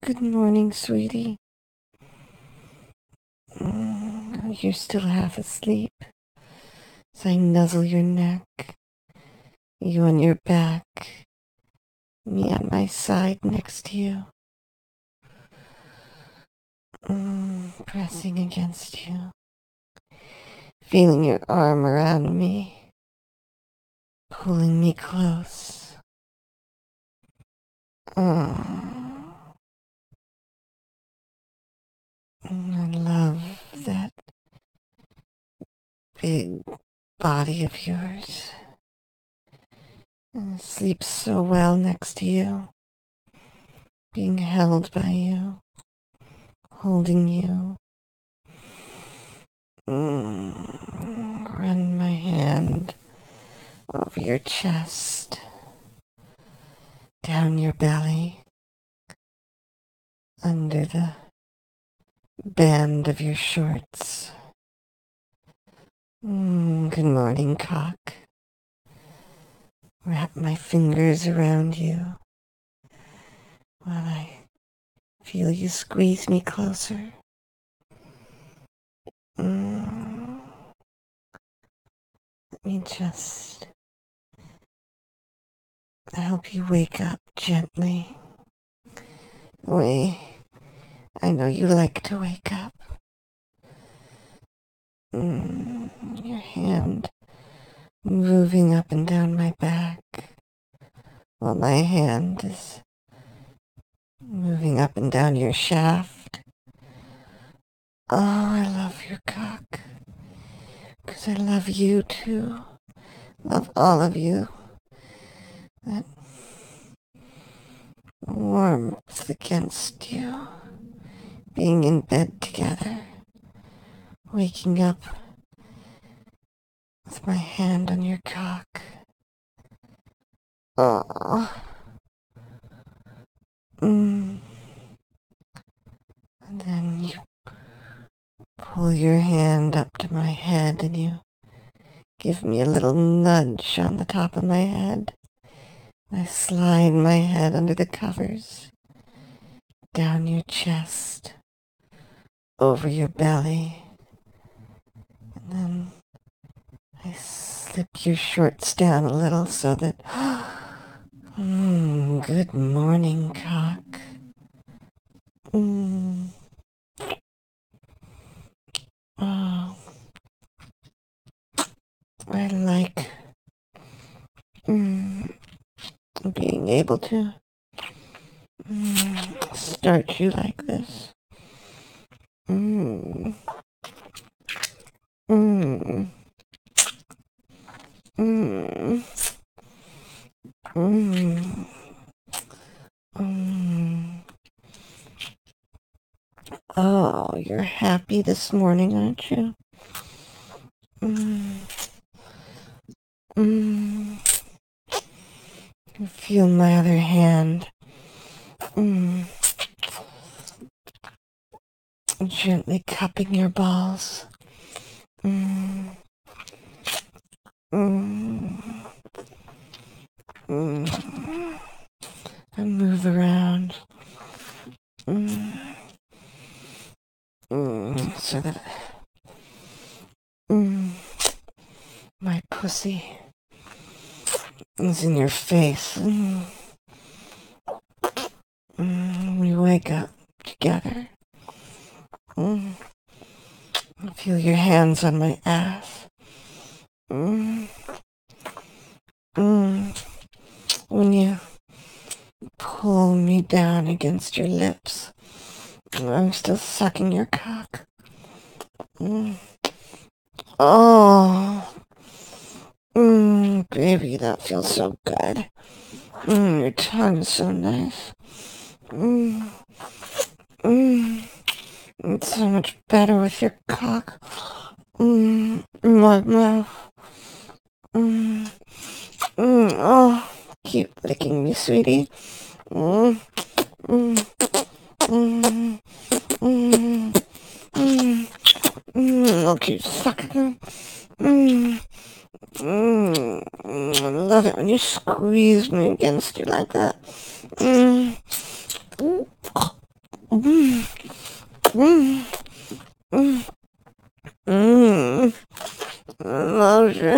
Good morning, sweetie. You're still half asleep. As I nuzzle your neck, you on your back, me at my side next to you. Pressing against you, feeling your arm around me, pulling me close. I love that big body of yours. I sleep so well next to you, being held by you, holding you. Run my hand over your chest, down your belly, under the band of your shorts. Good morning, cock. Wrap my fingers around you while I feel you squeeze me closer. Let me just help you wake up gently. I know you like to wake up. Your hand moving up and down my back while my hand is moving up and down your shaft. Oh, I love your cock. 'Cause I love you too. Love all of you. That warmth against you. Being in bed together. Waking up with my hand on your cock. Oh. And then you pull your hand up to my head and you give me a little nudge on the top of my head. I slide my head under the covers, down your chest, over your belly, and then I slip your shorts down a little so that... good morning, cock. Oh, I like being able to start you like this. Mm. Mm. Mm. Mm. Mm. Oh, you're happy this morning, aren't you? Mm. Mm. You feel my other hand gently cupping your balls. Mm. Mm. Mm. I move around so that my pussy is in your face. We wake up together. I feel your hands on my ass. When you pull me down against your lips, I'm still sucking your cock. Oh, baby, that feels so good. Your tongue's so nice. It's so much better with your cock. My mouth. Oh, keep licking me, sweetie. Mm, mm, mm, mm, mm, I'll keep sucking. I love it when you squeeze me against you like that. Mm, mm, mm. Love your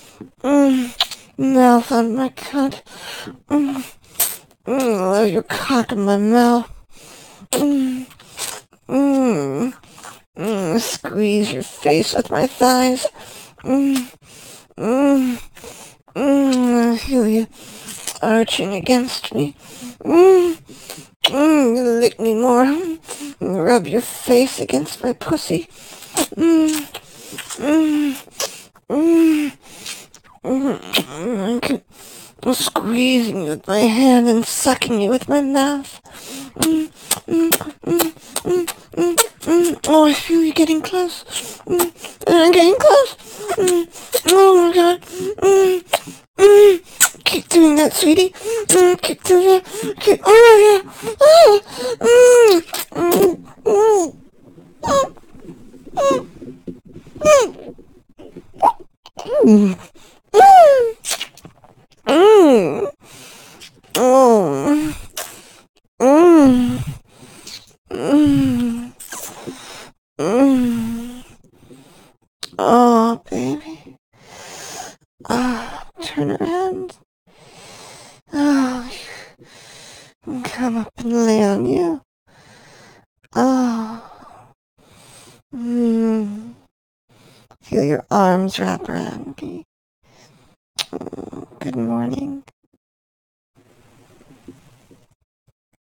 mouth on my cunt. Mm, love your cock in my mouth. Mm, mm, squeeze your face with my thighs. Mm, mm, I feel you arching against me. Mm, lick me more. Rub your face against my pussy. Mm, mm, mm, I'm squeezing you with my hand and sucking you with my mouth. Mm, mm, mm, mm, mm, Oh, I feel you getting close. I'm getting close. Oh my god. Keep doing that, sweetie. Keep doing that. Oh yeah. Mm, mm, oh. Mm, mm, mm. Oh, baby. Turn around. Oh, come up and lay on you. Oh, feel your arms wrap around me. Good morning.